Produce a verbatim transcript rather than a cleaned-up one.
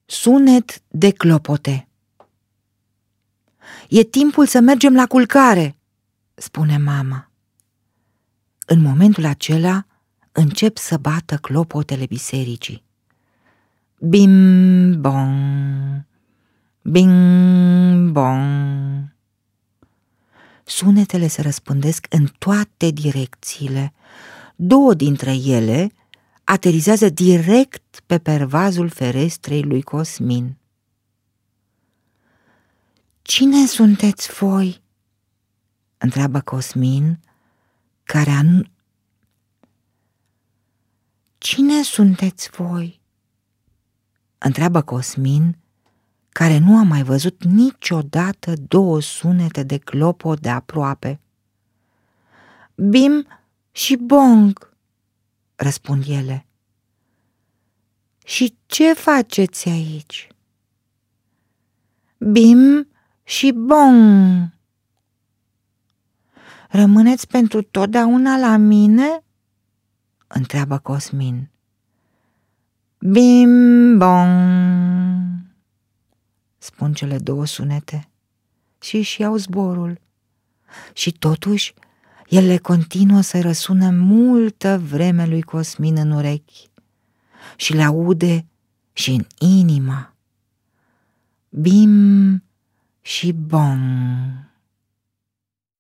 Sunet de clopote. E timpul să mergem la culcare, spune mama. În momentul acela încep să bată clopotele bisericii. Bim-bong, bing-bong. Sunetele se răspândesc în toate direcțiile. Două dintre ele aterizează direct pe pervazul ferestrei lui Cosmin. Cine sunteți voi? Întreabă Cosmin, care a... Cine sunteți voi? Întreabă Cosmin, care nu a mai văzut niciodată două sunete de clopot de aproape. Bim și bong, răspund ele. Și ce faceți aici? Bim și bong. Rămâneți pentru totdeauna la mine? Întreabă Cosmin. Bim bong, spun cele două sunete și își iau zborul. Și totuși ele continuă să răsună multă vreme lui Cosmin în urechi și le aude și în inima. Bim și bong.